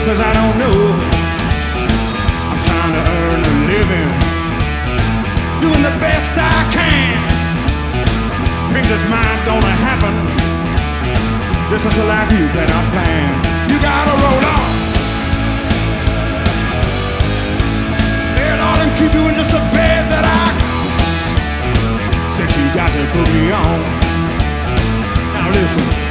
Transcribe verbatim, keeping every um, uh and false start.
says I don't know. I'm trying to earn a living, doing the best I can. Things that's mine gonna happen. This is the life you cannot plan. You gotta roll on. Hey, darling, keep doing just the best that I can. Since you got to put me on. Now listen.